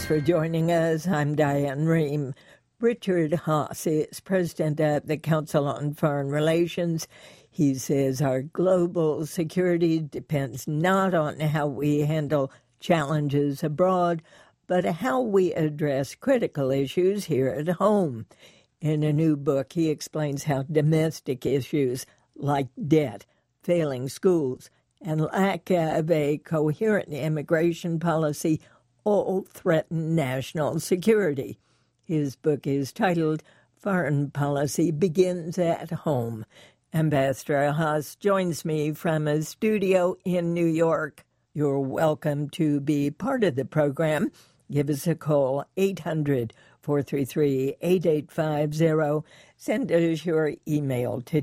Thanks for joining us. I'm Diane Rehm. Richard Haass is president of the Council on Foreign Relations. He says our global security depends not on how we handle challenges abroad, but how we address critical issues here at home. In a new book, he explains how domestic issues like debt, failing schools, and lack of a coherent immigration policy all threaten national security. His book is titled Foreign Policy Begins at Home. Ambassador Haass joins me from a studio in New York. You're welcome to be part of the program. Give us a call, 800-433-8850. Send us your email to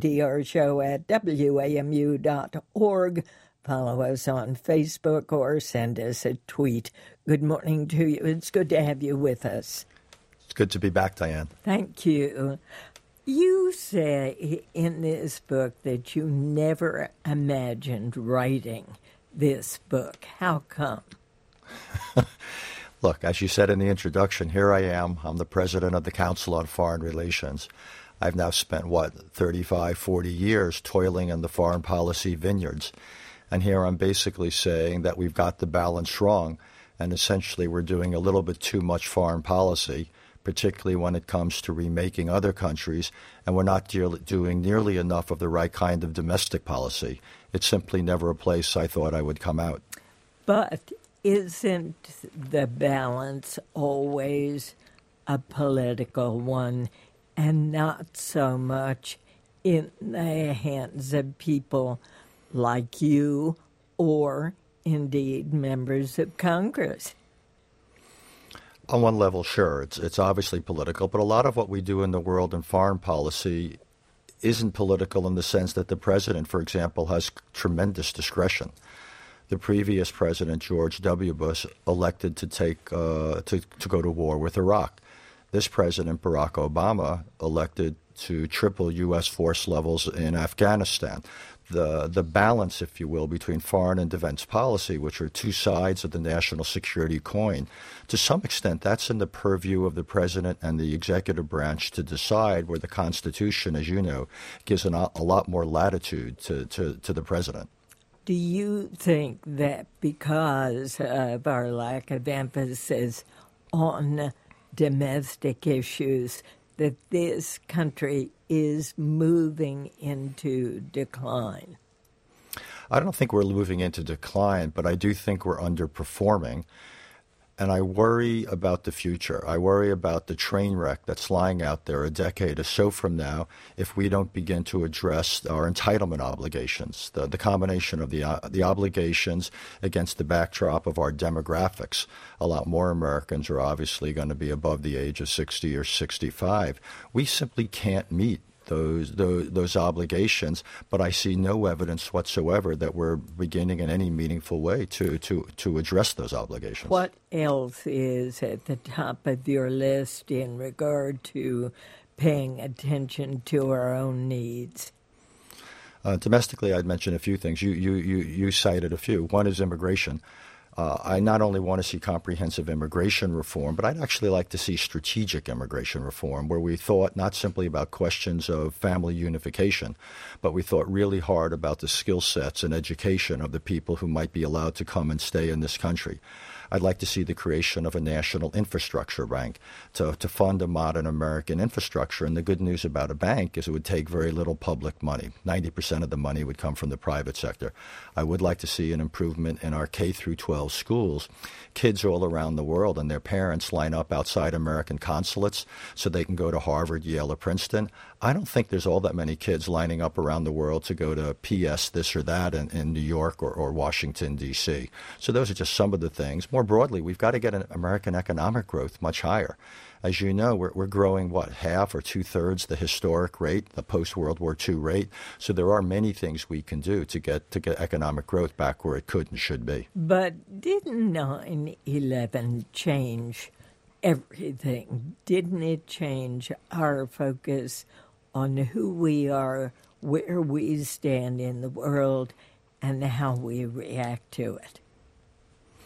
drshow@wamu.org. Follow us on Facebook or send us a tweet. Good morning to you. It's good to have you with us. It's good to be back, Diane. Thank you. You say in this book that you never imagined writing this book. How come? Look, as you said in the introduction, here I am. I'm the president of the Council on Foreign Relations. I've now spent, 35, 40 years toiling in the foreign policy vineyards. And here I'm basically saying that we've got the balance wrong, and essentially we're doing a little bit too much foreign policy, particularly when it comes to remaking other countries, and we're not doing nearly enough of the right kind of domestic policy. It's simply never a place I thought I would come out. But isn't the balance always a political one and not so much in the hands of people like you or indeed members of Congress? On one level, sure, it's obviously political, but a lot of what we do in the world in foreign policy isn't political in the sense that the president, for example, has tremendous discretion. The previous president, George W. Bush, elected to go to war with Iraq. This president, Barack Obama, elected to triple U.S. force levels in Afghanistan. The balance, if you will, between foreign and defense policy, which are two sides of the national security coin, to some extent that's in the purview of the president and the executive branch to decide, where the Constitution, as you know, gives a lot more latitude to the president. Do you think that because of our lack of emphasis on domestic issues, that this country is moving into decline? I don't think we're moving into decline, but I do think we're underperforming. And I worry about the future. I worry about the train wreck that's lying out there a decade or so from now if we don't begin to address our entitlement obligations, the combination of the obligations against the backdrop of our demographics. A lot more Americans are obviously going to be above the age of 60 or 65. We simply can't meet those obligations, but I see no evidence whatsoever that we're beginning in any meaningful way to address those obligations. What else is at the top of your list in regard to paying attention to our own needs? Domestically, I'd mention a few things. You cited a few. One is immigration. I not only want to see comprehensive immigration reform, but I'd actually like to see strategic immigration reform, where we thought not simply about questions of family unification, but we thought really hard about the skill sets and education of the people who might be allowed to come and stay in this country. I'd like to see the creation of a national infrastructure bank to fund a modern American infrastructure. And the good news about a bank is it would take very little public money. 90% of the money would come from the private sector. I would like to see an improvement in our K through 12 schools. Kids all around the world and their parents line up outside American consulates so they can go to Harvard, Yale, or Princeton. I don't think there's all that many kids lining up around the world to go to PS this or that in New York or Washington, D.C. So those are just some of the things. More broadly, we've got to get American economic growth much higher. As you know, we're growing, half or two-thirds the historic rate, the post-World War II rate. So there are many things we can do to get economic growth back where it could and should be. But didn't 9/11 change everything? Didn't it change our focus on who we are, where we stand in the world, and how we react to it?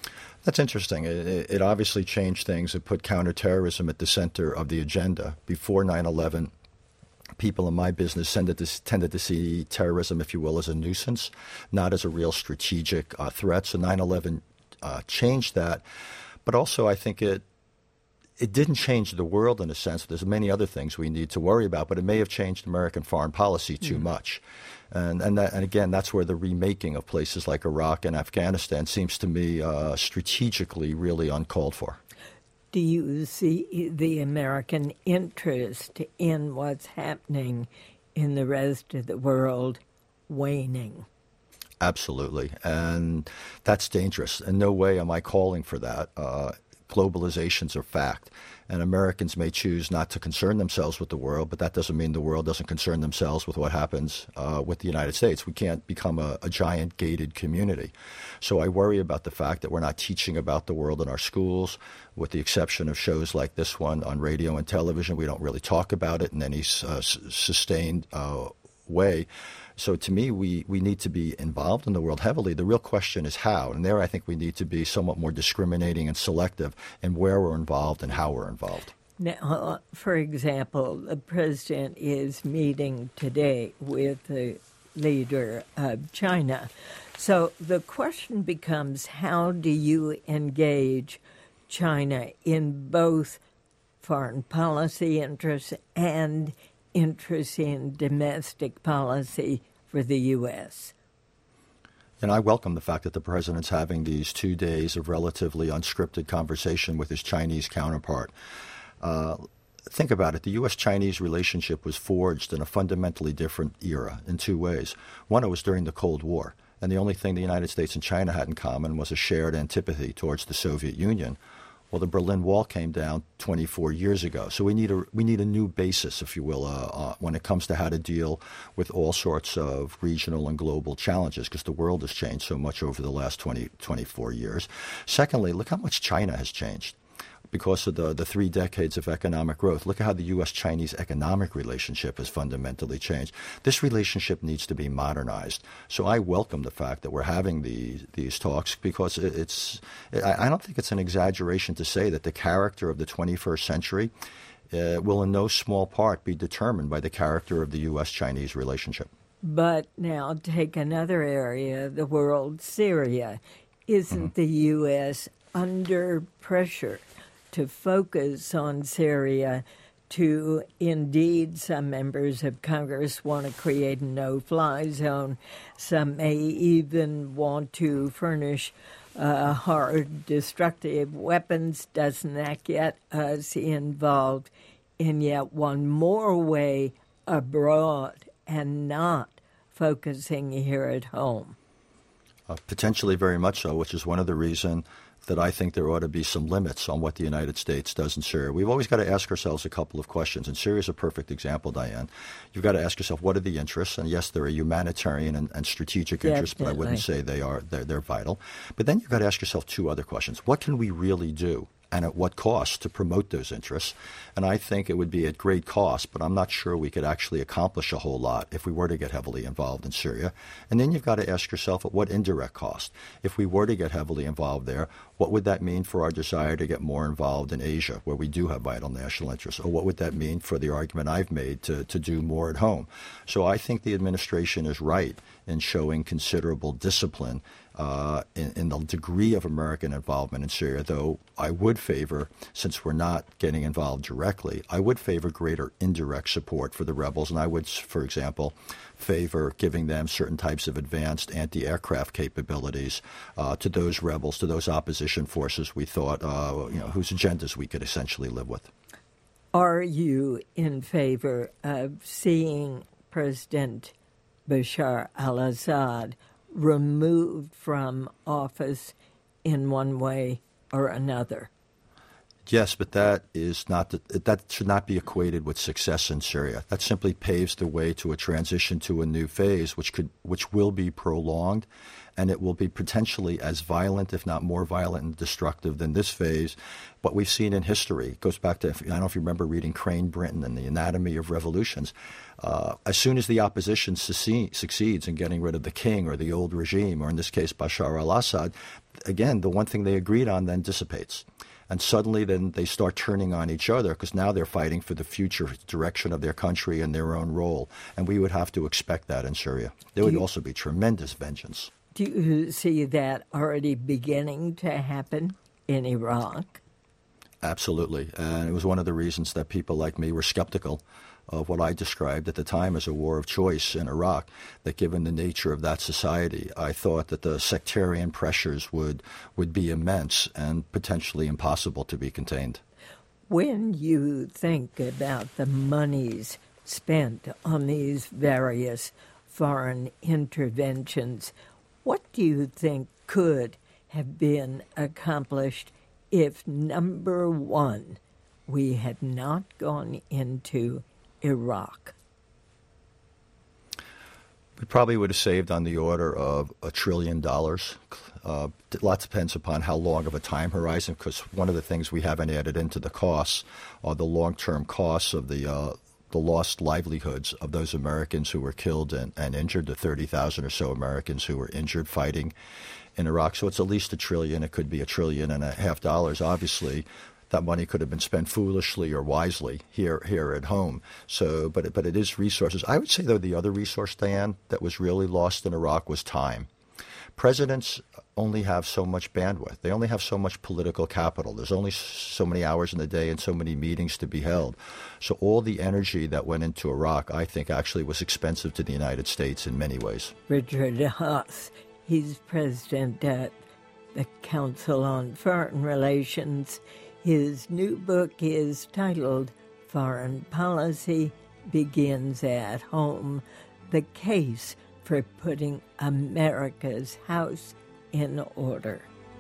That's interesting. It obviously changed things. It put counterterrorism at the center of the agenda. Before 9/11, people in my business tended to see terrorism, if you will, as a nuisance, not as a real strategic threat. So 9/11 changed that. But also I think it didn't change the world in a sense. There's many other things we need to worry about, but it may have changed American foreign policy too much. And again, that's where the remaking of places like Iraq and Afghanistan seems to me strategically really uncalled for. Do you see the American interest in what's happening in the rest of the world waning? Absolutely. And that's dangerous. In no way am I calling for that. Globalization's a fact. And Americans may choose not to concern themselves with the world, but that doesn't mean the world doesn't concern themselves with what happens with the United States. We can't become a giant gated community. So I worry about the fact that we're not teaching about the world in our schools, with the exception of shows like this one on radio and television. We don't really talk about it in any sustained way. So to me, we need to be involved in the world heavily. The real question is how. And there I think we need to be somewhat more discriminating and selective in where we're involved and how we're involved. Now, for example, the president is meeting today with the leader of China. So the question becomes, how do you engage China in both foreign policy interests and interest in domestic policy for the U.S.? And I welcome the fact that the president's having these 2 days of relatively unscripted conversation with his Chinese counterpart. Think about it. The U.S.-Chinese relationship was forged in a fundamentally different era in two ways. One, it was during the Cold War, and the only thing the United States and China had in common was a shared antipathy towards the Soviet Union. Well, the Berlin Wall came down 24 years ago. So we need a new basis, if you will, when it comes to how to deal with all sorts of regional and global challenges, because the world has changed so much over the last 24 years. Secondly, look how much China has changed because of the 3 decades of economic growth. Look at how the U.S.-Chinese economic relationship has fundamentally changed. This relationship needs to be modernized. So I welcome the fact that we're having these talks, because I don't think it's an exaggeration to say that the character of the 21st century will in no small part be determined by the character of the U.S.-Chinese relationship. But now take another area of the world, Syria. Isn't the U.S. under pressure to focus on Syria, to indeed some members of Congress want to create a no-fly zone. Some may even want to furnish hard destructive weapons. Doesn't that get us involved in yet one more way abroad and not focusing here at home? Potentially very much so, which is one of the reasons that I think there ought to be some limits on what the United States does in Syria. We've always got to ask ourselves a couple of questions, and Syria is a perfect example, Diane. You've got to ask yourself, what are the interests? And yes, there are humanitarian and strategic interests, but I wouldn't say they're vital. But then you've got to ask yourself 2 other questions. What can we really do, and at what cost, to promote those interests? And I think it would be at great cost, but I'm not sure we could actually accomplish a whole lot if we were to get heavily involved in Syria. And then you've got to ask yourself, at what indirect cost? If we were to get heavily involved there, what would that mean for our desire to get more involved in Asia, where we do have vital national interests? Or what would that mean for the argument I've made to do more at home? So I think the administration is right in showing considerable discipline in the degree of American involvement in Syria, though I would favor, since we're not getting involved directly, I would favor greater indirect support for the rebels. And I would, for example, favor giving them certain types of advanced anti-aircraft capabilities to those rebels, to those opposition forces we thought, whose agendas we could essentially live with. Are you in favor of seeing President Bashar al-Assad removed from office in one way or another? Yes, but that should not be equated with success in Syria. That simply paves the way to a transition to a new phase, which will be prolonged, and it will be potentially as violent, if not more violent and destructive than this phase. What we've seen in history, it goes back to, I don't know if you remember reading Crane Brinton and The Anatomy of Revolutions. As soon as the opposition succeeds in getting rid of the king or the old regime, or in this case Bashar al-Assad, again, the one thing they agreed on then dissipates. And suddenly then they start turning on each other because now they're fighting for the future direction of their country and their own role. And we would have to expect that in Syria. There would also be tremendous vengeance. Do you see that already beginning to happen in Iraq? Absolutely. And it was one of the reasons that people like me were skeptical of what I described at the time as a war of choice in Iraq, that given the nature of that society, I thought that the sectarian pressures would be immense and potentially impossible to be contained. When you think about the monies spent on these various foreign interventions, what do you think could have been accomplished if, number one, we had not gone into Iraq? We probably would have saved on the order of $1 trillion. A lot depends upon how long of a time horizon, because one of the things we haven't added into the costs are the long-term costs of the lost livelihoods of those Americans who were killed and injured, the 30,000 or so Americans who were injured fighting in Iraq. So it's at least $1 trillion. It could be $1.5 trillion. Obviously, that money could have been spent foolishly or wisely here at home. So, but it is resources. I would say, though, the other resource, Diane, that was really lost in Iraq was time. Presidents only have so much bandwidth. They only have so much political capital. There's only so many hours in the day and so many meetings to be held. So all the energy that went into Iraq, I think, actually was expensive to the United States in many ways. Richard Haass, he's president at the Council on Foreign Relations. His new book is titled Foreign Policy Begins at Home, The Case for Putting America's House in Order.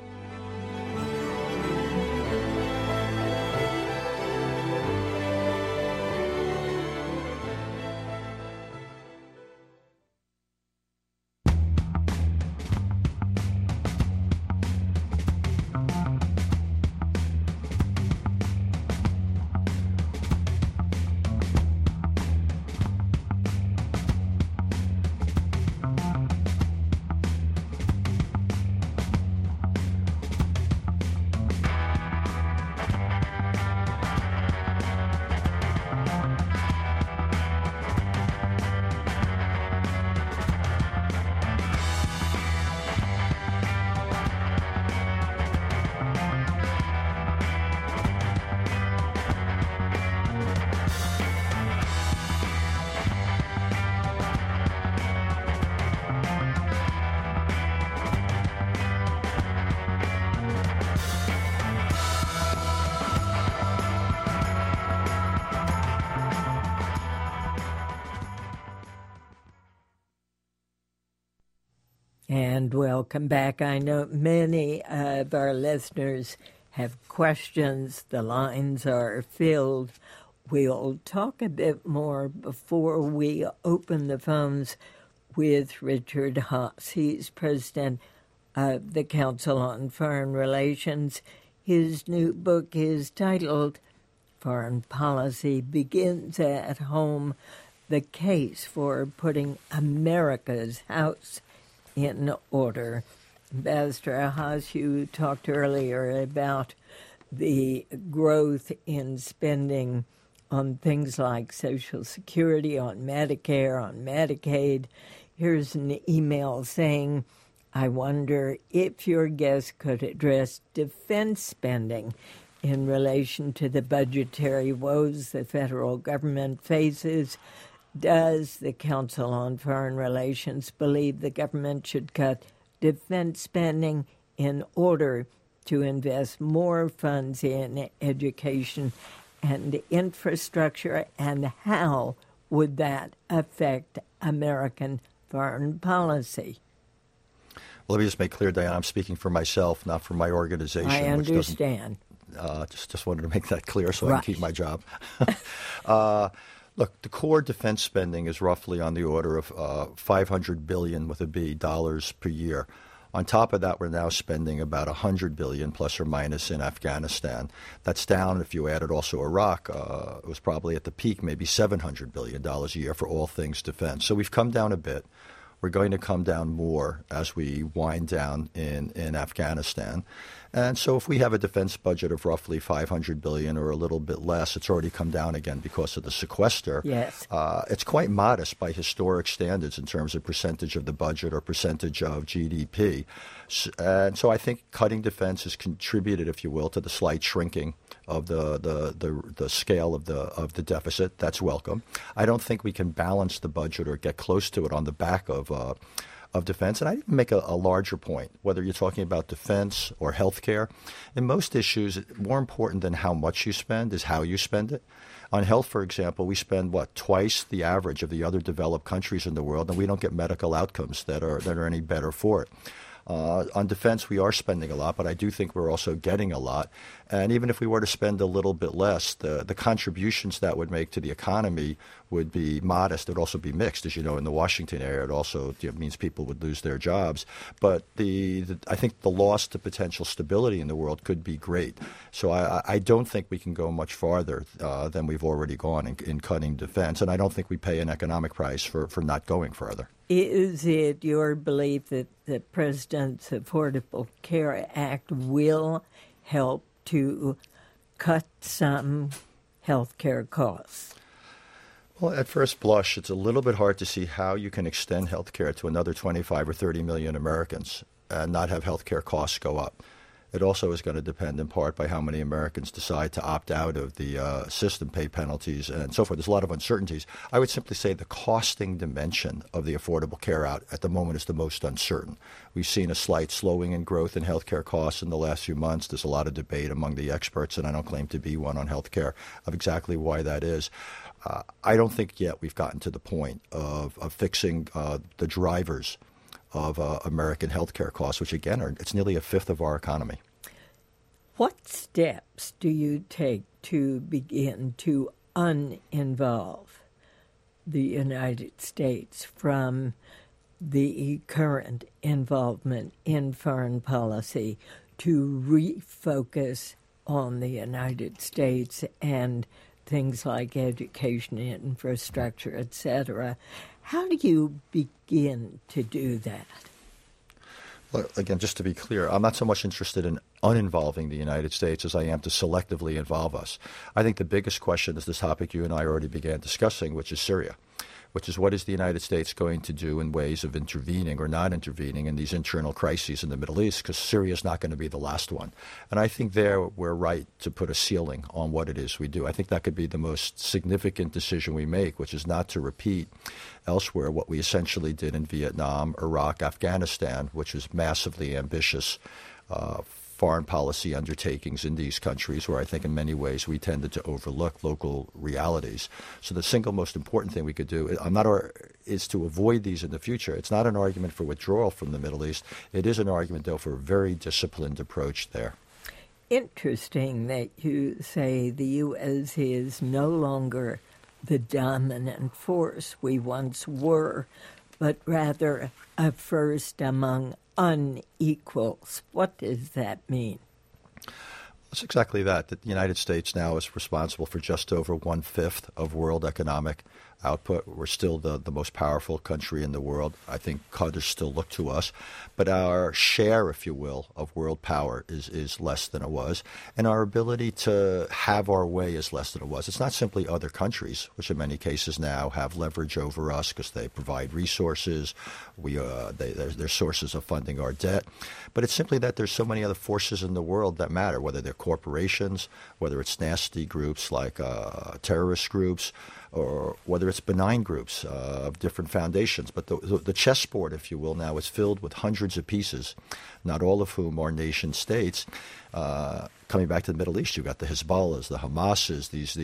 And welcome back. I know many of our listeners have questions. The lines are filled. We'll talk a bit more before we open the phones with Richard Haass. He's president of the Council on Foreign Relations. His new book is titled Foreign Policy Begins at Home, The Case for Putting America's House in Order. Ambassador Haass, you talked earlier about the growth in spending on things like Social Security, on Medicare, on Medicaid. Here's an email saying, I wonder if your guest could address defense spending in relation to the budgetary woes the federal government faces. Does the Council on Foreign Relations believe the government should cut defense spending in order to invest more funds in education and infrastructure, and how would that affect American foreign policy? Well, let me just make clear, Diane, I'm speaking for myself, not for my organization. I understand. Just wanted to make that clear so I Right. can keep my job. Look, the core defense spending is roughly on the order of $500 billion with a B dollars per year. On top of that, we're now spending about $100 billion plus or minus in Afghanistan. That's down, if you added also Iraq, it was probably at the peak maybe $700 billion a year for all things defense. So we've come down a bit. We're going to come down more as we wind down in Afghanistan. And so if we have a defense budget of roughly $500 billion or a little bit less, it's already come down again because of the sequester. Yes. It's quite modest by historic standards in terms of percentage of the budget or percentage of GDP. And so I think cutting defense has contributed, if you will, to the slight shrinking of the scale of the deficit. That's welcome. I don't think we can balance the budget or get close to it on the back of defense. And I'd even make a larger point, whether you're talking about defense or healthcare. In most issues, more important than how much you spend is how you spend it. On health, for example, we spend, twice the average of the other developed countries in the world, and we don't get medical outcomes that are any better for it. On defense, we are spending a lot, but I do think we're also getting a lot. And even if we were to spend a little bit less, the contributions that would make to the economy would be modest. It would also be mixed. As you know, in the Washington area, it also means people would lose their jobs. But I think the loss to potential stability in the world could be great. So I don't think we can go much farther than we've already gone in cutting defense. And I don't think we pay an economic price for not going further. Is it your belief that the President's Affordable Care Act will help to cut some health care costs? Well, at first blush, it's a little bit hard to see how you can extend health care to another 25 or 30 million Americans and not have health care costs go up. It also is going to depend in part by how many Americans decide to opt out of the system, pay penalties, and so forth. There's a lot of uncertainties. I would simply say the costing dimension of the Affordable Care Act at the moment is the most uncertain. We've seen a slight slowing in growth in healthcare costs in the last few months. There's a lot of debate among the experts, and I don't claim to be one on healthcare, of exactly why that is. I don't think yet we've gotten to the point of fixing the drivers of American healthcare costs, which again it's nearly a fifth of our economy. What steps do you take to begin to uninvolve the United States from the current involvement in foreign policy to refocus on the United States and things like education, infrastructure, etc.? How do you begin to do that? Look, again, just to be clear, I'm not so much interested in uninvolving the United States as I am to selectively involve us. I think the biggest question is this topic you and I already began discussing, which is Syria, which is what is the United States going to do in ways of intervening or not intervening in these internal crises in the Middle East, because Syria is not going to be the last one. And I think there we're right to put a ceiling on what it is we do. I think that could be the most significant decision we make, which is not to repeat elsewhere what we essentially did in Vietnam, Iraq, Afghanistan, which was massively ambitious foreign policy undertakings in these countries where I think in many ways we tended to overlook local realities. So the single most important thing we could do is to avoid these in the future. It's not an argument for withdrawal from the Middle East. It is an argument, though, for a very disciplined approach there. Interesting that you say the U.S. is no longer the dominant force we once were, but rather a first among unequals. What does that mean? It's exactly that. The United States now is responsible for just over 1/5 of world economic output. We're still the most powerful country in the world. I think others still look to us. But our share, if you will, of world power is less than it was. And our ability to have our way is less than it was. It's not simply other countries, which in many cases now have leverage over us because they provide resources. They're sources of funding our debt. But it's simply that there's so many other forces in the world that matter, whether they're corporations, whether it's nasty groups like terrorist groups, or whether it's benign groups of different foundations. But the chessboard, if you will, now is filled with hundreds of pieces, not all of whom are nation states. Coming back to the Middle East, you've got the Hezbollahs, the Hamases, these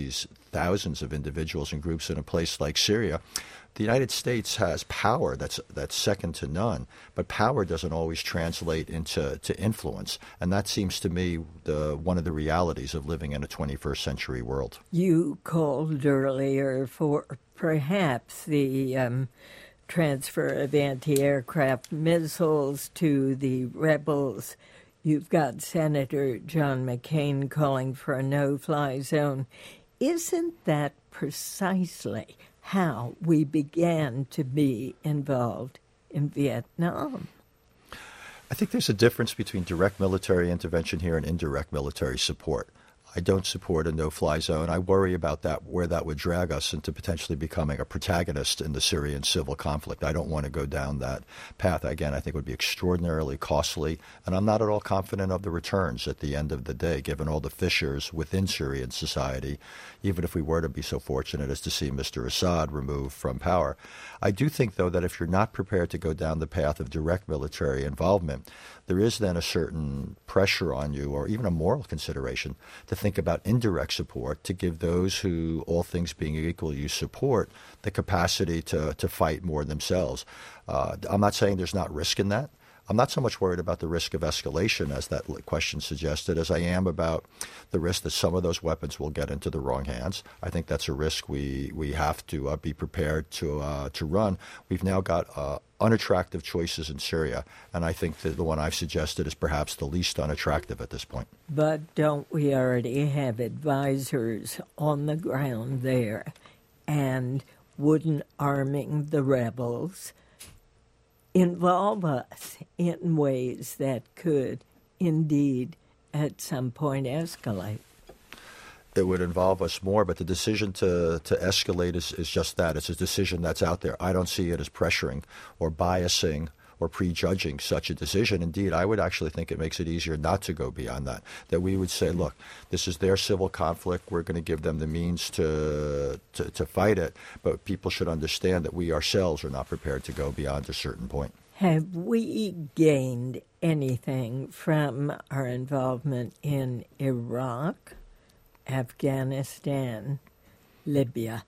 thousands of individuals and groups in a place like Syria. The United States has power that's second to none, but power doesn't always translate into influence, and that seems to me one of the realities of living in a 21st century world. You called earlier for perhaps the transfer of anti-aircraft missiles to the rebels. You've got Senator John McCain calling for a no-fly zone. Isn't that precisely how we began to be involved in Vietnam? I think there's a difference between direct military intervention here and indirect military support. I don't support a no-fly zone. I worry about that, where that would drag us into potentially becoming a protagonist in the Syrian civil conflict. I don't want to go down that path. Again, I think it would be extraordinarily costly, and I'm not at all confident of the returns at the end of the day, given all the fissures within Syrian society, even if we were to be so fortunate as to see Mr. Assad removed from power. I do think, though, that if you're not prepared to go down the path of direct military involvement, there is then a certain pressure on you, or even a moral consideration, to think about indirect support, to give those who, all things being equal, you support, the capacity to fight more themselves. I'm not saying there's not risk in that. I'm not so much worried about the risk of escalation, as that question suggested, as I am about the risk that some of those weapons will get into the wrong hands. I think that's a risk we have to be prepared to run. We've now got unattractive choices in Syria, and I think that the one I've suggested is perhaps the least unattractive at this point. But don't we already have advisors on the ground there? And wouldn't arming the rebels involve us in ways that could indeed at some point escalate? It would involve us more, but the decision to escalate is just that. It's a decision that's out there. I don't see it as pressuring or biasing or prejudging such a decision. Indeed, I would actually think it makes it easier not to go beyond that, that we would say, look, this is their civil conflict. We're going to give them the means to fight it, but people should understand that we ourselves are not prepared to go beyond a certain point. Have we gained anything from our involvement in Iraq, Afghanistan, Libya?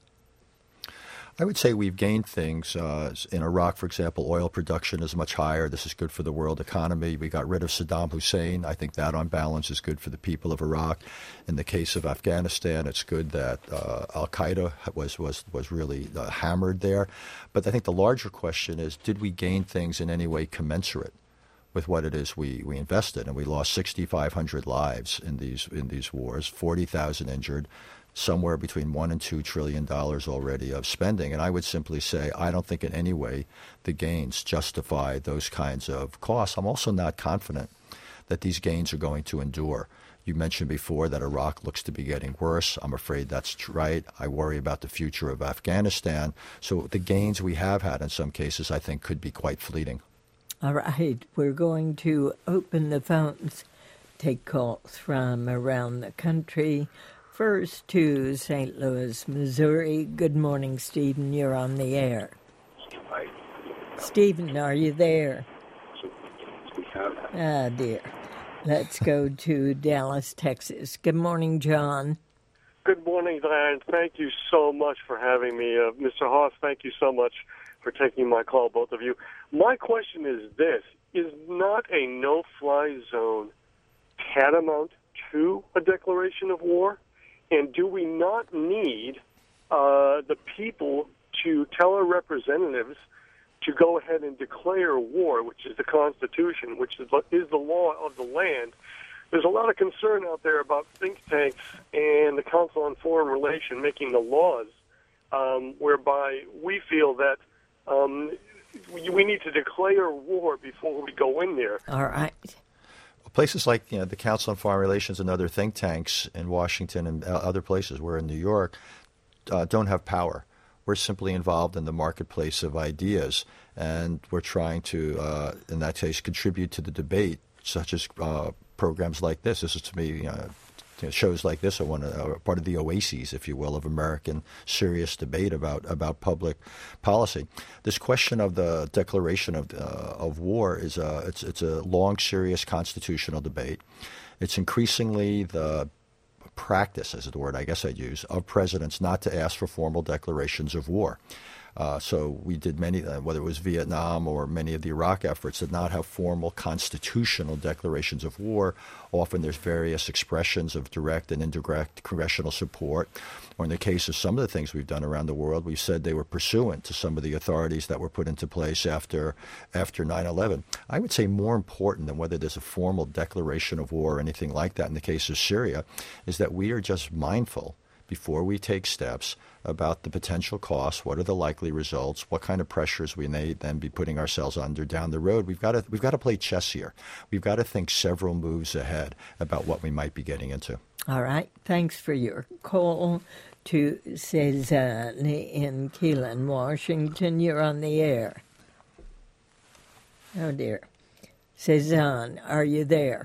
I would say we've gained things. In Iraq, for example, oil production is much higher. This is good for the world economy. We got rid of Saddam Hussein. I think that, on balance, is good for the people of Iraq. In the case of Afghanistan, it's good that al-Qaeda was really hammered there. But I think the larger question is, did we gain things in any way commensurate with what it is we invested? And we lost 6,500 lives in these wars, 40,000 injured, somewhere between $1 and $2 trillion already of spending. And I would simply say I don't think in any way the gains justify those kinds of costs. I'm also not confident that these gains are going to endure. You mentioned before that Iraq looks to be getting worse. I'm afraid that's right. I worry about the future of Afghanistan. So the gains we have had in some cases, I think, could be quite fleeting. All right. We're going to open the phones, take calls from around the country. First to St. Louis, Missouri. Good morning, Stephen. You're on the air. Hi. Stephen, are you there? Ah, dear. Let's go to Dallas, Texas. Good morning, John. Good morning, Diane. Thank you so much for having me. Mr. Haas, thank you so much for taking my call, both of you. My question is this. Is not a no-fly zone tantamount to a declaration of war? And do we not need the people to tell our representatives to go ahead and declare war, which is the Constitution, which is the law of the land? There's a lot of concern out there about think tanks and the Council on Foreign Relations making the laws whereby we feel that we need to declare war before we go in there. All right. Places like the Council on Foreign Relations and other think tanks in Washington and other places, we're in New York, don't have power. We're simply involved in the marketplace of ideas, and we're trying to, in that case, contribute to the debate, such as programs like this. This is, to me, shows like this are part of the oases, if you will, of American serious debate about public policy. This question of the declaration of war is it's a long, serious constitutional debate. It's increasingly the practice, is the word I guess I'd use, of presidents not to ask for formal declarations of war. So we did many, whether it was Vietnam or many of the Iraq efforts, did not have formal constitutional declarations of war. Often there's various expressions of direct and indirect congressional support. Or in the case of some of the things we've done around the world, we said they were pursuant to some of the authorities that were put into place after 9/11. I would say more important than whether there's a formal declaration of war or anything like that in the case of Syria is that we are just mindful before we take steps about the potential costs, what are the likely results, what kind of pressures we may then be putting ourselves under down the road. We've got to play chess here. We've got to think several moves ahead about what we might be getting into. All right. Thanks for your call to Cezanne in Keelan, Washington. You're on the air. Oh, dear. Cezanne, are you there?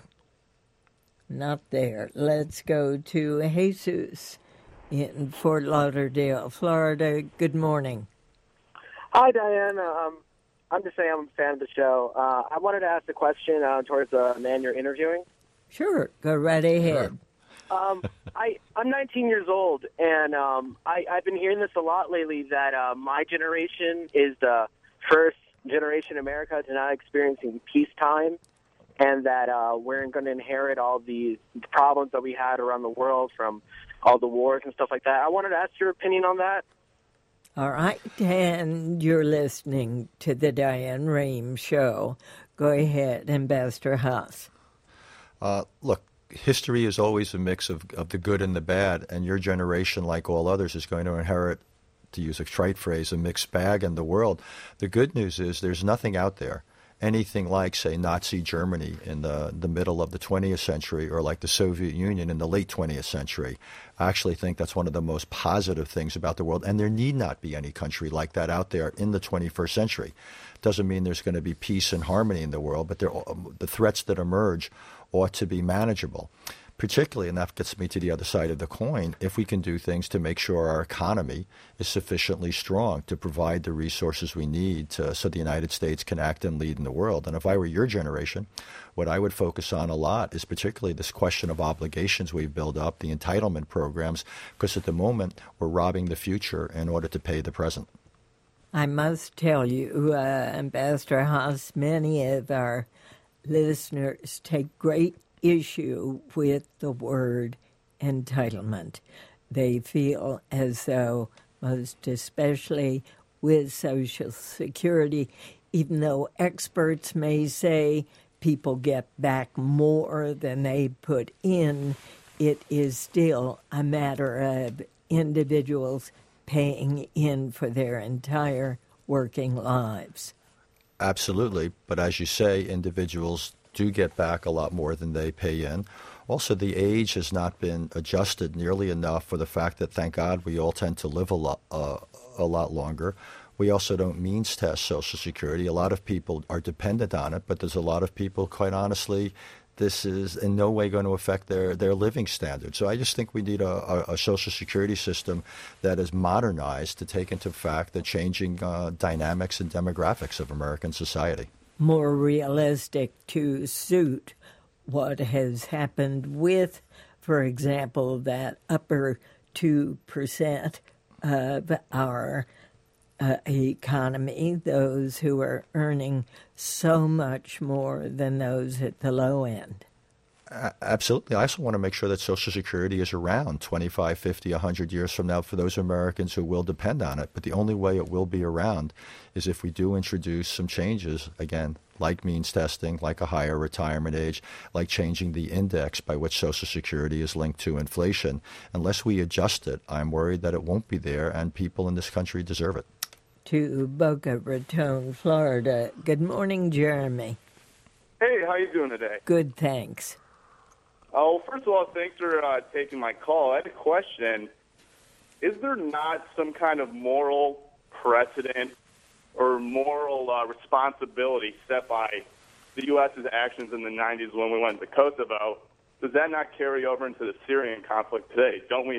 Not there. Let's go to Jesus in Fort Lauderdale, Florida. Good morning. Hi, Diane. I'm just saying I'm a fan of the show. I wanted to ask a question towards the man you're interviewing. Sure. Go right ahead. Sure. I'm 19 years old, and I've been hearing this a lot lately that my generation is the first generation in America to not experiencing peacetime, and that we're going to inherit all these problems that we had around the world from all the wars and stuff like that. I wanted to ask your opinion on that. All right, and you're listening to the Diane Rehm Show. Go ahead, Ambassador Haas. Look, history is always a mix of the good and the bad, and your generation, like all others, is going to inherit, to use a trite phrase, a mixed bag in the world. The good news is there's nothing out there, anything like, say, Nazi Germany in the middle of the 20th century or like the Soviet Union in the late 20th century. I actually think that's one of the most positive things about the world, and there need not be any country like that out there in the 21st century. Doesn't mean there's going to be peace and harmony in the world, but the threats that emerge ought to be manageable. Particularly, and that gets me to the other side of the coin, if we can do things to make sure our economy is sufficiently strong to provide the resources we need so the United States can act and lead in the world. And if I were your generation, what I would focus on a lot is particularly this question of obligations we've built up, the entitlement programs, because at the moment we're robbing the future in order to pay the present. I must tell you, Ambassador Haas, many of our listeners take great issue with the word entitlement. They feel as though, most especially with Social Security, even though experts may say people get back more than they put in, it is still a matter of individuals paying in for their entire working lives. Absolutely. But as you say, individuals do get back a lot more than they pay in. Also, the age has not been adjusted nearly enough for the fact that, thank God, we all tend to live a lot longer. We also don't means test Social Security. A lot of people are dependent on it, but there's a lot of people, quite honestly, this is in no way going to affect their living standards. So I just think we need a Social Security system that is modernized to take into fact the changing dynamics and demographics of American society. More realistic to suit what has happened with, for example, that upper 2% of our economy, those who are earning so much more than those at the low end. Absolutely. I also want to make sure that Social Security is around 25, 50, 100 years from now for those Americans who will depend on it. But the only way it will be around is if we do introduce some changes, again, like means testing, like a higher retirement age, like changing the index by which Social Security is linked to inflation. Unless we adjust it, I'm worried that it won't be there, and people in this country deserve it. To Boca Raton, Florida. Good morning, Jeremy. Hey, how you doing today? Good, thanks. Oh, first of all, thanks for taking my call. I had a question. Is there not some kind of moral precedent or moral responsibility set by the U.S.'s actions in the 90s when we went to Kosovo? Does that not carry over into the Syrian conflict today? Didn't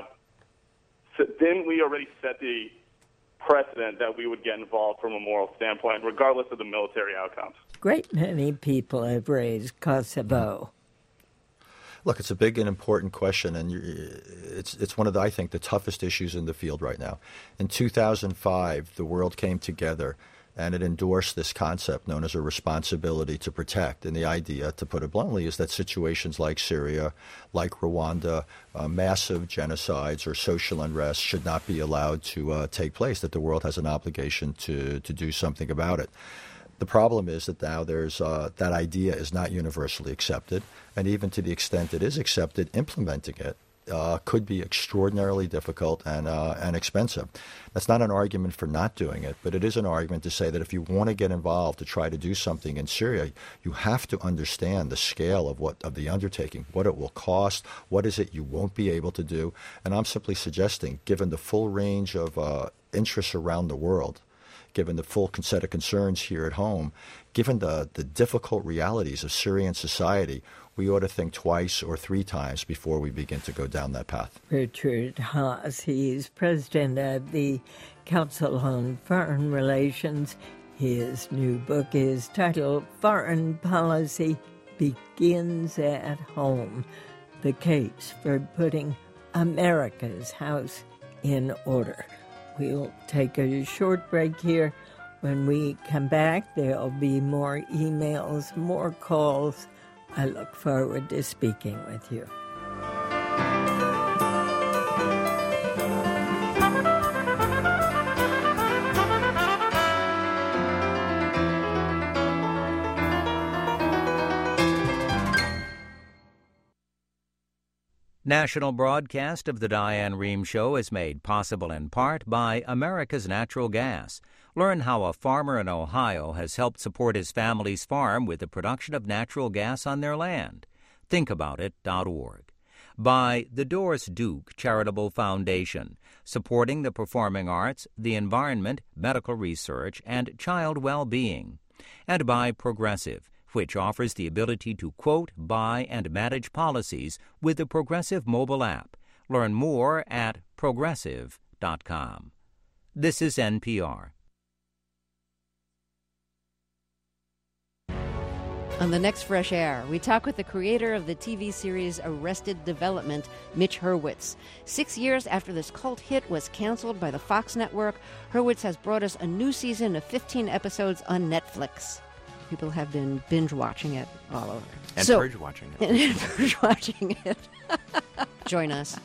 we already set the precedent that we would get involved from a moral standpoint, regardless of the military outcomes? Great many people have raised Kosovo. Look, it's a big and important question, and it's one of the, I think, the toughest issues in the field right now. In 2005, the world came together, and it endorsed this concept known as a responsibility to protect. And the idea, to put it bluntly, is that situations like Syria, like Rwanda, massive genocides or social unrest should not be allowed to take place, that the world has an obligation to do something about it. The problem is that now that idea is not universally accepted, and even to the extent it is accepted, implementing it could be extraordinarily difficult and expensive. That's not an argument for not doing it, but it is an argument to say that if you want to get involved to try to do something in Syria, you have to understand the scale of the undertaking, what it will cost, what is it you won't be able to do. And I'm simply suggesting, given the full range of interests around the world, given the full set of concerns here at home, given the difficult realities of Syrian society, we ought to think twice or three times before we begin to go down that path. Richard Haass, he's president of the Council on Foreign Relations. His new book is titled Foreign Policy Begins at Home, The Case for Putting America's House in Order. We'll take a short break here. When we come back, there'll be more emails, more calls. I look forward to speaking with you. National broadcast of the Diane Rehm Show is made possible in part by America's Natural Gas. Learn how a farmer in Ohio has helped support his family's farm with the production of natural gas on their land. Thinkaboutit.org. By the Doris Duke Charitable Foundation, supporting the performing arts, the environment, medical research, and child well-being. And by Progressive, which offers the ability to quote, buy, and manage policies with the Progressive mobile app. Learn more at Progressive.com. This is NPR. On the next Fresh Air, we talk with the creator of the TV series Arrested Development, Mitch Hurwitz. 6 years after this cult hit was canceled by the Fox network, Hurwitz has brought us a new season of 15 episodes on Netflix. People have been binge-watching it all over. And purge-watching it. And purge-watching it. Join us.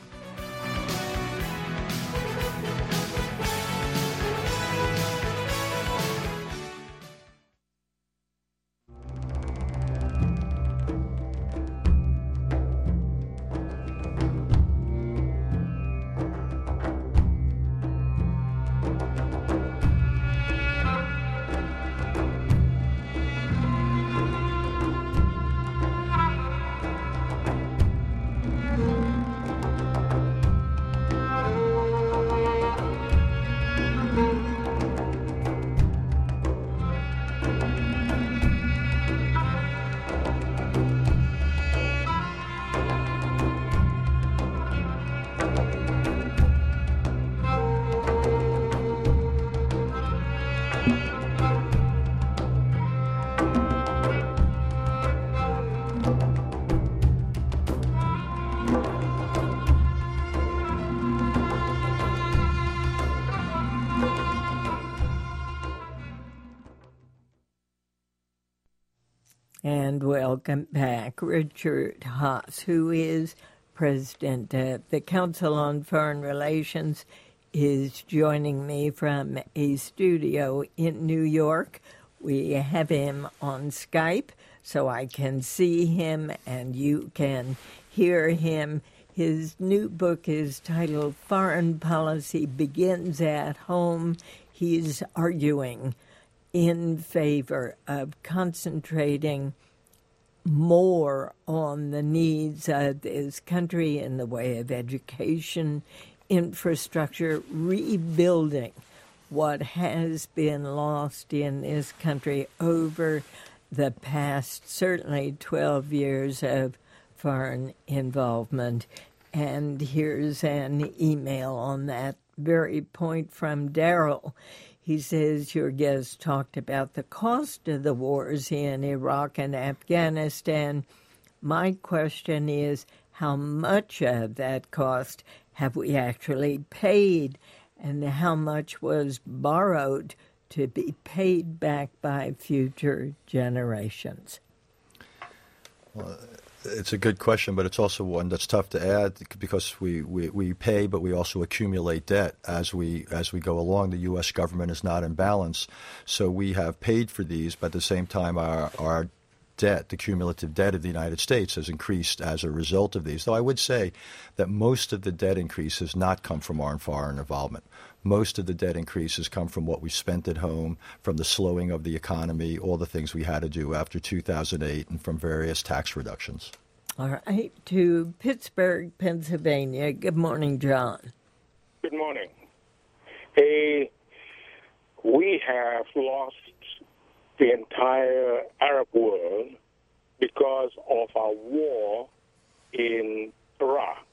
And welcome back. Richard Haass, who is president of the Council on Foreign Relations, is joining me from a studio in New York. We have him on Skype, so I can see him and you can hear him. His new book is titled Foreign Policy Begins at Home. He's arguing in favor of concentrating more on the needs of this country in the way of education, infrastructure, rebuilding what has been lost in this country over the past, certainly 12 years of foreign involvement. And here's an email on that very point from Daryl. He says, your guest talked about the cost of the wars in Iraq and Afghanistan. My question is, how much of that cost have we actually paid, and how much was borrowed to be paid back by future generations? Well, it's a good question, but it's also one that's tough to add because we pay, but we also accumulate debt as we go along. The U.S. government is not in balance, so we have paid for these, but at the same time our debt, the cumulative debt of the United States, has increased as a result of these. Though I would say that most of the debt increase has not come from our foreign involvement. Most of the debt increases come from what we spent at home, from the slowing of the economy, all the things we had to do after 2008, and from various tax reductions. All right, to Pittsburgh, Pennsylvania. Good morning, John. Good morning. Hey, we have lost the entire Arab world because of our war in Iraq.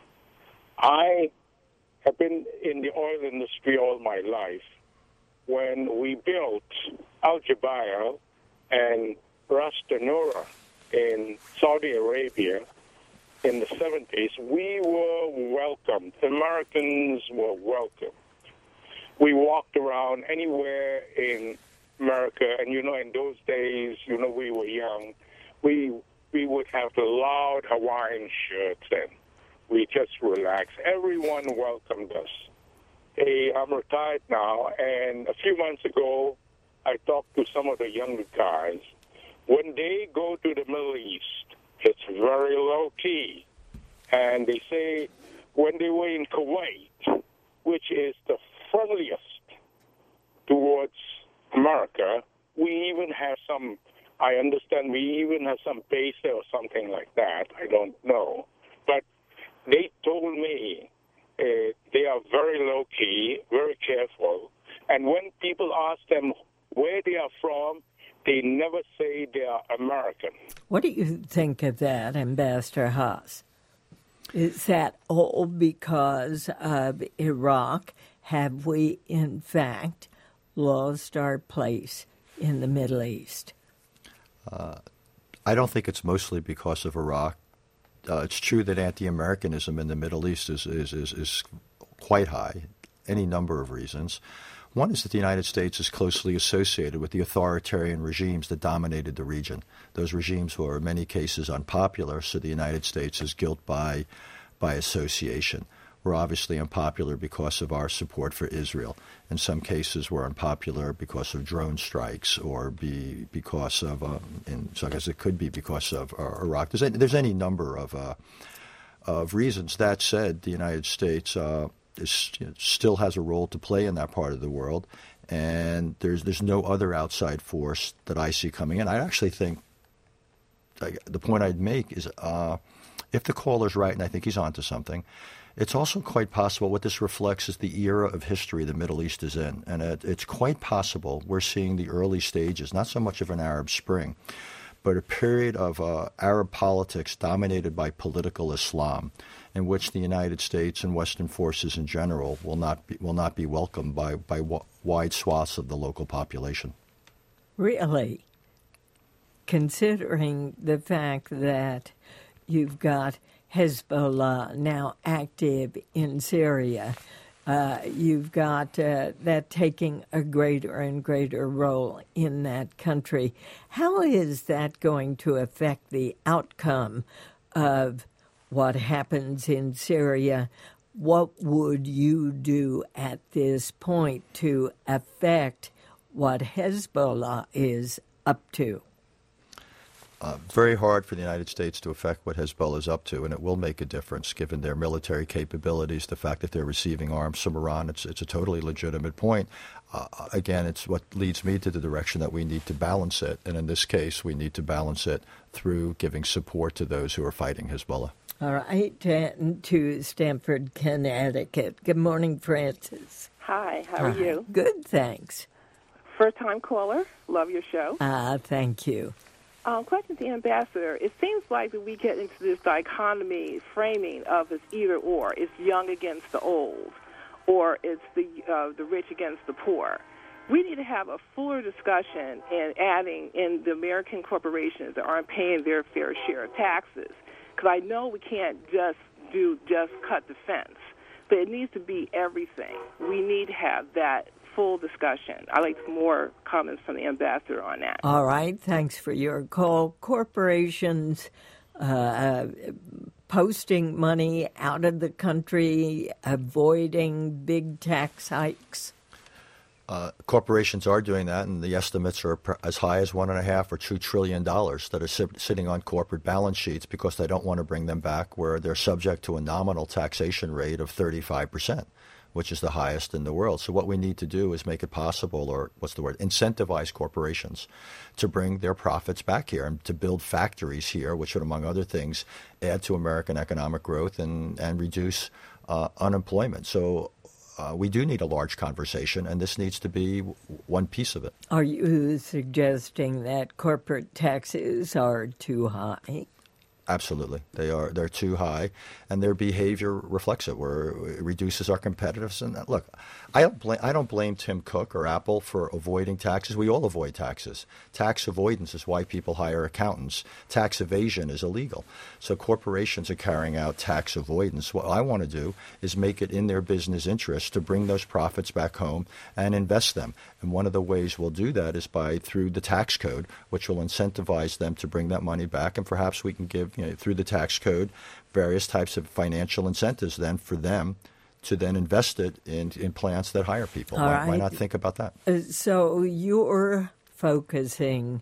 I have been in the oil industry all my life. When we built Al Jubail and Ras Tanura in Saudi Arabia in the 70s, we were welcomed. Americans were welcome. We walked around anywhere in America, and in those days, we were young. We would have the loud Hawaiian shirts, and we just relaxed. Everyone welcomed us. Hey, I'm retired now, and a few months ago, I talked to some of the younger guys. When they go to the Middle East, it's very low-key. And they say when they were in Kuwait, which is the friendliest towards America, we even have some, I understand we even have some base there or something like that. I don't know. But they told me they are very low-key, very careful. And when people ask them where they are from, they never say they are American. What do you think of that, Ambassador Haas? Is that all because of Iraq? Have we, in fact, lost our place in the Middle East? I don't think it's mostly because of Iraq. It's true that anti-Americanism in the Middle East is quite high, any number of reasons. One is that the United States is closely associated with the authoritarian regimes that dominated the region. Those regimes were in many cases unpopular, so the United States is guilt by association. We're obviously unpopular because of our support for Israel. In some cases, we're unpopular because of drone strikes or because of, in some cases, it could be because of Iraq. There's any number of reasons. That said, the United States still has a role to play in that part of the world, and there's no other outside force that I see coming in. I actually think the point I'd make is if the caller's right, and I think he's onto something, it's also quite possible what this reflects is the era of history the Middle East is in, and it's quite possible we're seeing the early stages, not so much of an Arab Spring, but a period of Arab politics dominated by political Islam, in which the United States and Western forces in general will not be welcomed by wide swaths of the local population. Really? Considering the fact that you've got Hezbollah now active in Syria, you've got that taking a greater and greater role in that country. How is that going to affect the outcome of what happens in Syria? What would you do at this point to affect what Hezbollah is up to? Very hard for the United States to affect what Hezbollah is up to, and it will make a difference given their military capabilities, the fact that they're receiving arms from Iran. It's a totally legitimate point. Again, it's what leads me to the direction that we need to balance it, and in this case, we need to balance it through giving support to those who are fighting Hezbollah. All right, and to Stamford, Connecticut. Good morning, Francis. Hi, how are you? Good, thanks. First-time caller. Love your show. Thank you. Question to the ambassador. It seems like that we get into this dichotomy framing of it's either or. It's young against the old, or it's the rich against the poor. we need to have a fuller discussion and adding in the American corporations that aren't paying their fair share of taxes. Because I know we can't just cut the fence, but it needs to be everything. We need to have that full discussion. I'd like more comments from the ambassador on that. All right. Thanks for your call. Corporations posting money out of the country, avoiding big tax hikes. Corporations are doing that, and the estimates are as high as $1.5 or $2 trillion that are sitting on corporate balance sheets because they don't want to bring them back, where they're subject to a nominal taxation rate of 35%, which is the highest in the world. So what we need to do is make it possible, or incentivize corporations to bring their profits back here and to build factories here, which would, among other things, add to American economic growth and reduce unemployment. So we do need a large conversation, and this needs to be one piece of it. Are you suggesting that corporate taxes are too high? Absolutely. They're too high, and their behavior reflects it, where it reduces our competitiveness. And look, I don't blame Tim Cook or Apple for avoiding taxes. We all avoid taxes. Tax avoidance is why people hire accountants. Tax evasion is illegal. So corporations are carrying out tax avoidance. What I want to do is make it in their business interest to bring those profits back home and invest them. And one of the ways we'll do that is through the tax code, which will incentivize them to bring that money back. And perhaps we can give, through the tax code, various types of financial incentives then for them to then invest it in plants that hire people. Why not think about that? So you're focusing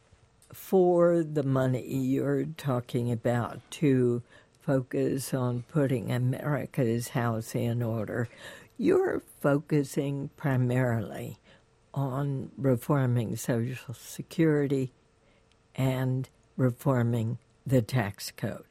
for the money you're talking about to focus on putting America's house in order. You're focusing primarily on reforming Social Security and reforming the tax code.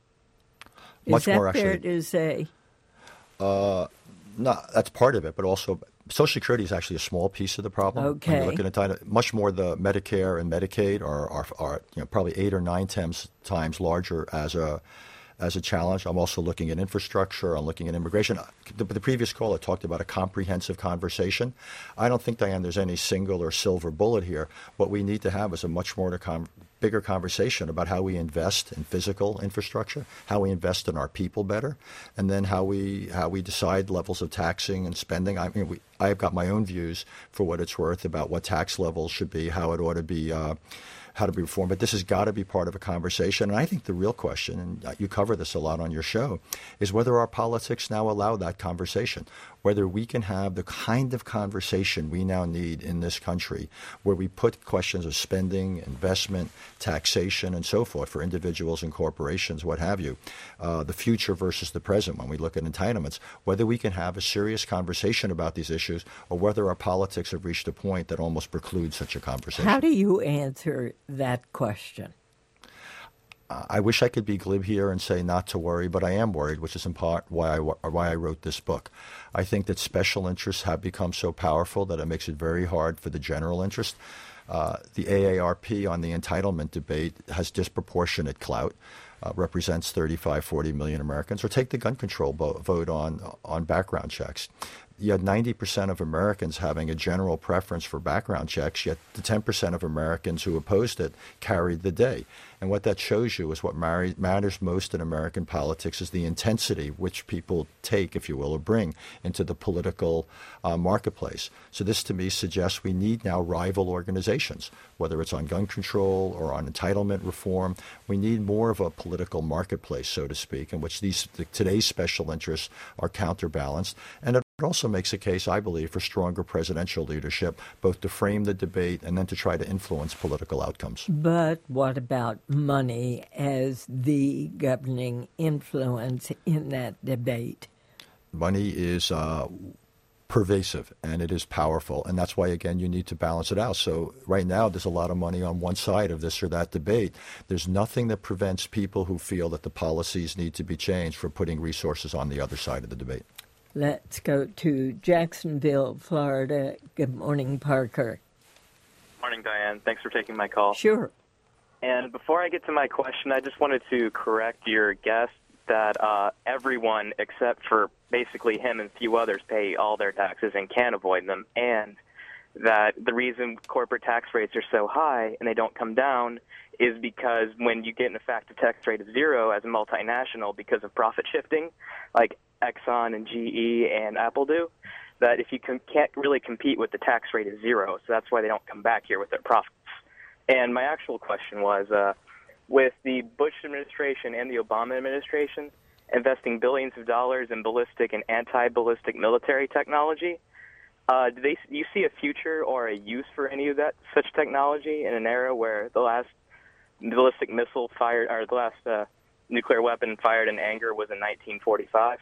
Is that fair to say? No, that's part of it, but also Social Security is actually a small piece of the problem. Okay. When you're looking at much more, the Medicare and Medicaid are probably 8 or 9 times larger as a challenge. I'm also looking at infrastructure. I'm looking at immigration. The previous caller talked about a comprehensive conversation. I don't think, Diane, there's any single or silver bullet here. What we need to have is a much more bigger conversation about how we invest in physical infrastructure, how we invest in our people better, and then how we decide levels of taxing and spending. I've got my own views, for what it's worth, about what tax levels should be, how it ought to be. How to be reformed, but this has got to be part of a conversation. And I think the real question, and you cover this a lot on your show, is whether our politics now allow that conversation, whether we can have the kind of conversation we now need in this country, where we put questions of spending, investment, taxation, and so forth for individuals and corporations, what have you, the future versus the present when we look at entitlements, whether we can have a serious conversation about these issues, or whether our politics have reached a point that almost precludes such a conversation. How do you answer that question? I wish I could be glib here and say not to worry, but I am worried, which is in part why I wrote this book. I think that special interests have become so powerful that it makes it very hard for the general interest. The AARP on the entitlement debate has disproportionate clout, represents 35, 40 million Americans. Or take the gun control vote on background checks. You had 90% of Americans having a general preference for background checks, yet the 10% of Americans who opposed it carried the day. And what that shows you is what matters most in American politics is the intensity which people take, if you will, or bring into the political marketplace. So this, to me, suggests we need now rival organizations, whether it's on gun control or on entitlement reform. We need more of a political marketplace, so to speak, in which today's special interests are counterbalanced. And it also makes a case, I believe, for stronger presidential leadership, both to frame the debate and then to try to influence political outcomes. But what about money as the governing influence in that debate? Money is pervasive, and it is powerful, and that's why, again, you need to balance it out. So right now there's a lot of money on one side of this or that debate. There's nothing that prevents people who feel that the policies need to be changed from putting resources on the other side of the debate. Let's go to Jacksonville, Florida. Good morning, Parker. Morning, Diane. Thanks for taking my call. Sure. And before I get to my question, I just wanted to correct your guest that everyone except for basically him and a few others pay all their taxes and can avoid them, and that the reason corporate tax rates are so high and they don't come down is because when you get an effective tax rate of 0 as a multinational because of profit shifting, like Exxon and GE and Apple do, that if you can't really compete with the tax rate of 0, so that's why they don't come back here with their profits. And my actual question was, with the Bush administration and the Obama administration investing billions of dollars in ballistic and anti-ballistic military technology, do you see a future or a use for any of that such technology in an era where the last ballistic missile fired, or the last nuclear weapon fired in anger was in 1945?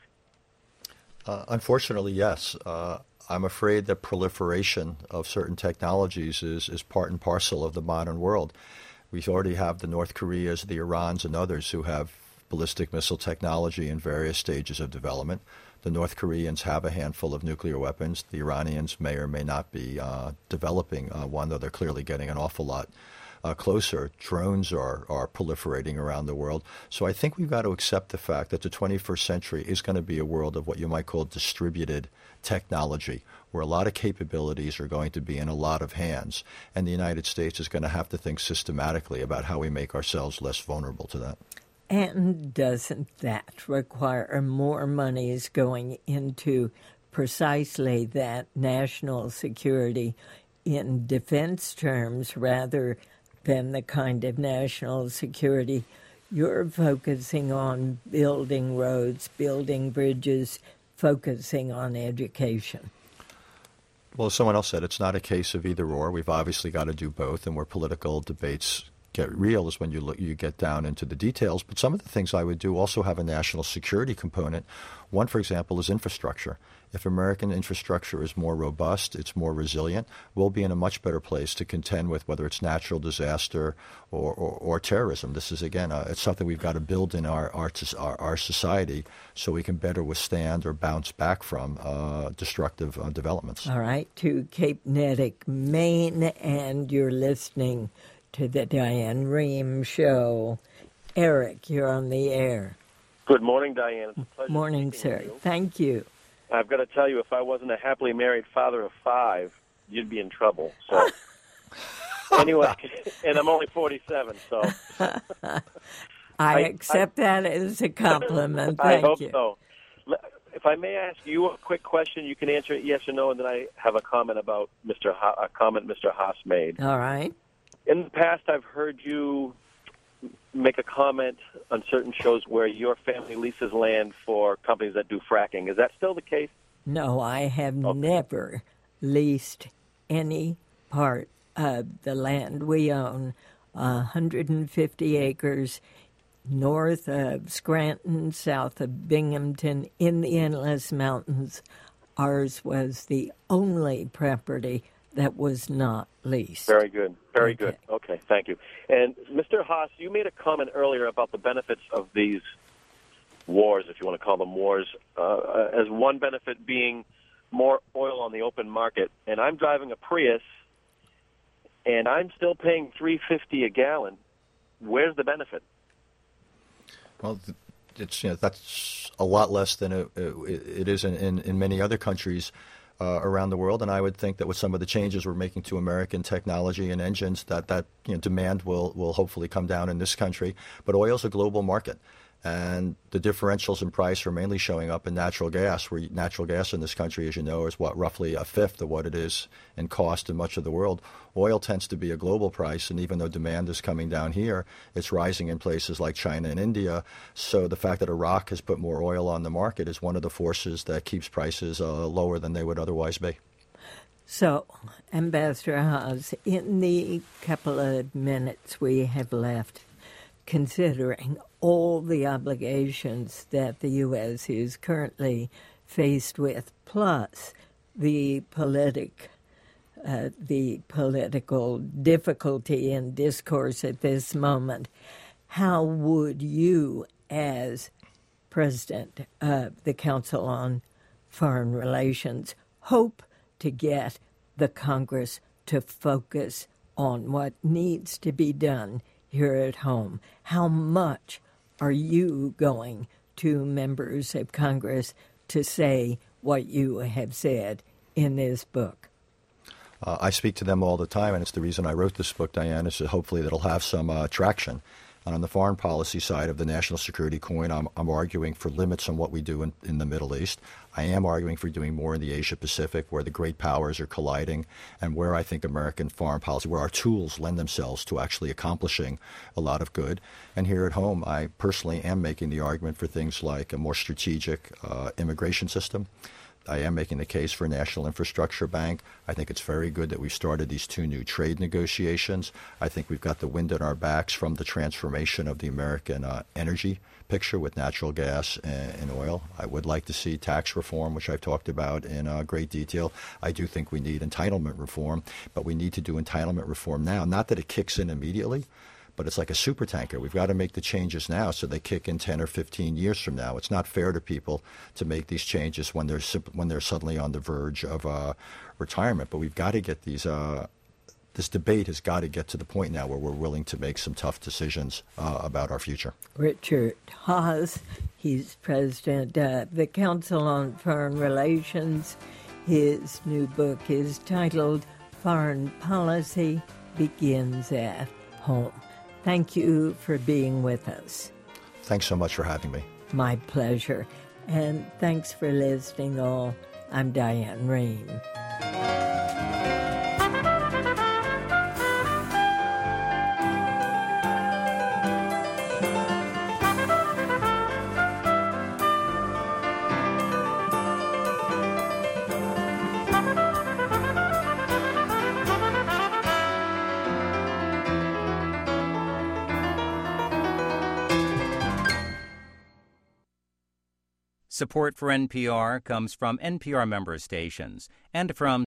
Unfortunately, yes. I'm afraid that proliferation of certain technologies is part and parcel of the modern world. We already have the North Koreas, the Irans, and others who have ballistic missile technology in various stages of development. The North Koreans have a handful of nuclear weapons. The Iranians may or may not be developing one, though they're clearly getting an awful lot closer. Drones are proliferating around the world. So I think we've got to accept the fact that the 21st century is going to be a world of what you might call distributed technology, where a lot of capabilities are going to be in a lot of hands. And the United States is going to have to think systematically about how we make ourselves less vulnerable to that. And doesn't that require more monies going into precisely that national security in defense terms rather than the kind of national security you're focusing on, building roads, building bridges, focusing on education? Well, as someone else said, it's not a case of either or. We've obviously got to do both, and where political debates get real is when you get down into the details. But some of the things I would do also have a national security component. One, for example, is infrastructure. If American infrastructure is more robust, it's more resilient, we'll be in a much better place to contend with whether it's natural disaster or terrorism. This is, again, it's something we've got to build in our society so we can better withstand or bounce back from destructive developments. All right, to Cape Neddick, Maine, and you're listening to the Diane Rehm Show. Eric, you're on the air. Good morning, Diane. It's a pleasure. Morning, sir. Thank you. I've got to tell you, if I wasn't a happily married father of 5, you'd be in trouble. So, anyway, and I'm only 47, so. I accept that as a compliment. I Thank hope you. so. If I may ask you a quick question, you can answer it yes or no, and then I have a comment about Mr. Haas made. All right. In the past, I've heard you make a comment on certain shows where your family leases land for companies that do fracking. Is that still the case? No, I have never leased any part of the land we own, 150 acres north of Scranton, south of Binghamton, in the Endless Mountains. Ours was the only property that was not leased. Very good. Very good. Okay, thank you. And Mr. Haas, you made a comment earlier about the benefits of these wars, if you want to call them wars, as one benefit being more oil on the open market. And I'm driving a Prius, and I'm still paying $3.50 a gallon. Where's the benefit? Well, it's that's a lot less than it is in many other countries around the world, and I would think that with some of the changes we're making to American technology and engines, that demand will hopefully come down in this country. But oil's a global market, and the differentials in price are mainly showing up in natural gas, where natural gas in this country, as you know, is roughly a fifth of what it is in cost in much of the world. Oil tends to be a global price, and even though demand is coming down here, it's rising in places like China and India. So the fact that Iraq has put more oil on the market is one of the forces that keeps prices lower than they would otherwise be. So, Ambassador Haas, in the couple of minutes we have left, considering all the obligations that the U.S. is currently faced with, plus the political difficulty in discourse at this moment, how would you, as President of the Council on Foreign Relations, hope to get the Congress to focus on what needs to be done here at home? How much are you going to members of Congress to say what you have said in this book? I speak to them all the time, and it's the reason I wrote this book, Diane, is hopefully that it'll have some traction. And on the foreign policy side of the national security coin, I'm arguing for limits on what we do in the Middle East. I am arguing for doing more in the Asia-Pacific, where the great powers are colliding, and where I think American foreign policy, where our tools lend themselves to actually accomplishing a lot of good. And here at home, I personally am making the argument for things like a more strategic immigration system. I am making the case for a national infrastructure bank. I think it's very good that we've started these 2 new trade negotiations. I think we've got the wind at our backs from the transformation of the American energy picture with natural gas and oil. I would like to see tax reform, which I've talked about in great detail. I do think we need entitlement reform, but we need to do entitlement reform now. Not that it kicks in immediately, but it's like a super tanker. We've got to make the changes now so they kick in 10 or 15 years from now. It's not fair to people to make these changes when they're suddenly on the verge of retirement. But we've got to get these. This debate has got to get to the point now where we're willing to make some tough decisions about our future. Richard Haass, he's president of the Council on Foreign Relations. His new book is titled Foreign Policy Begins at Home. Thank you for being with us. Thanks so much for having me. My pleasure. And thanks for listening all. I'm Diane Rehm. Support for NPR comes from NPR member stations and from